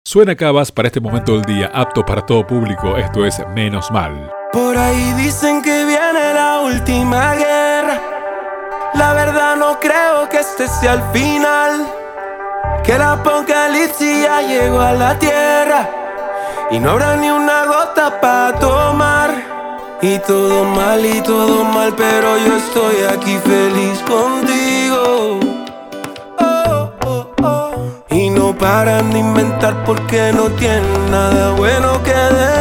Suena Cabas para este momento del día, apto para todo público. Esto es Menos Mal. Por ahí dicen que viene la última guerra. La verdad no creo que este sea el final, que el apocalipsis ya llegó a la tierra y no habrá ni una gota para tomar. Y todo mal, pero yo estoy aquí feliz contigo. Y no paran de inventar porque no tienen nada bueno que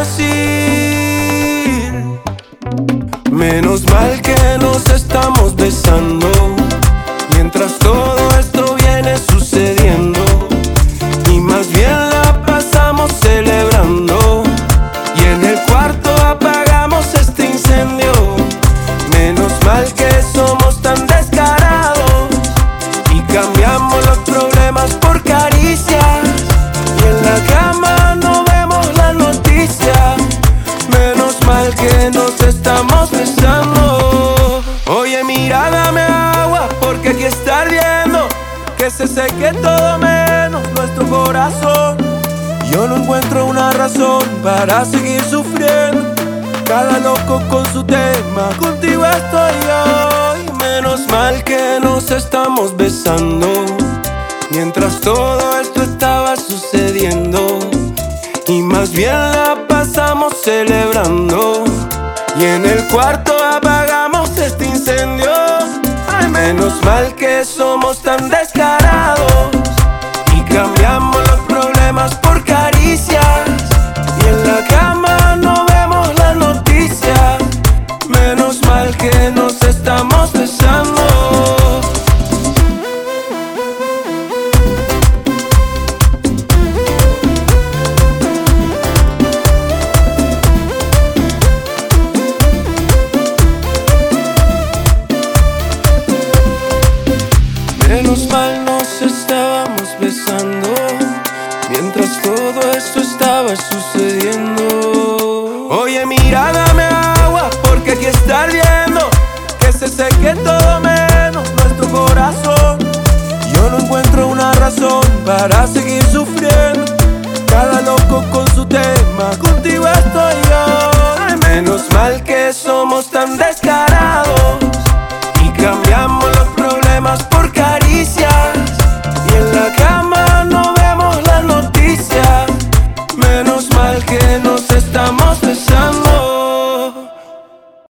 decir. Menos mal que nos estamos besando mientras todo esto viene sucediendo, y más bien la pasamos celebrando, y en el cuarto apagamos este incendio. Menos mal que somos tan descarados y cambiamos los problemas por caricias, y en la cama no vemos la noticia. Menos mal que nos estamos besando. Oye, mira, dame agua porque aquí está ardiendo, que se seque todo menos nuestro corazón. Yo no encuentro una razón para seguir sufriendo, cada loco con su tema, contigo estoy yo. Y menos mal que nos estamos besando mientras todo esto estaba sucediendo, y más bien la pasamos celebrando, y en el cuarto apagamos este incendio. Ay, menos mal que somos tan descarados y cambiamos los problemas por caricias, y en la cama no vemos la noticia. Menos mal que nos estamos besando. Menos mal nos estábamos besando mientras todo esto estaba sucediendo. Oye, mira, dame agua porque aquí está ardiendo, que se seque todo menos nuestro corazón. Yo no encuentro una razón para